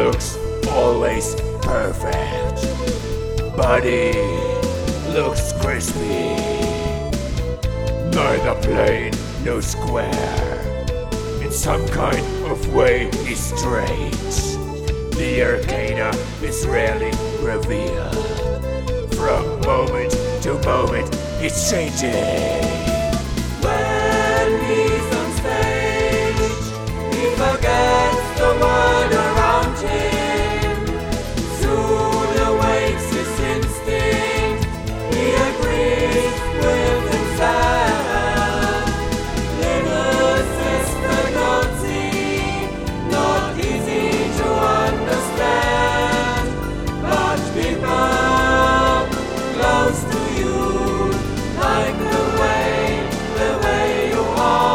looks always perfect. Body looks crispy. Neither plain nor square. In some kind of way he's strange. The arcana is rarely revealed. From moment to moment he's changing. When he's on stage, he forgets the world around him. Soon awakes his instinct, he agrees with himself. Little sister don't see, not easy to understand. But people close to you, like the way you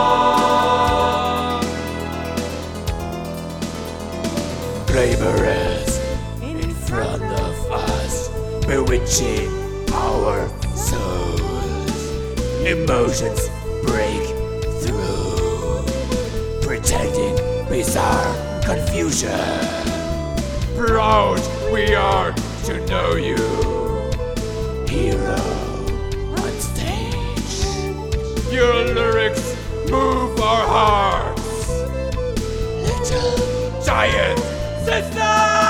are. Glamorous in front of us, bewitching our souls. Emotions break through, pretending bizarre confusion. Proud we are to know you, hero on stage. Your lyrics move our hearts. Little giant sister!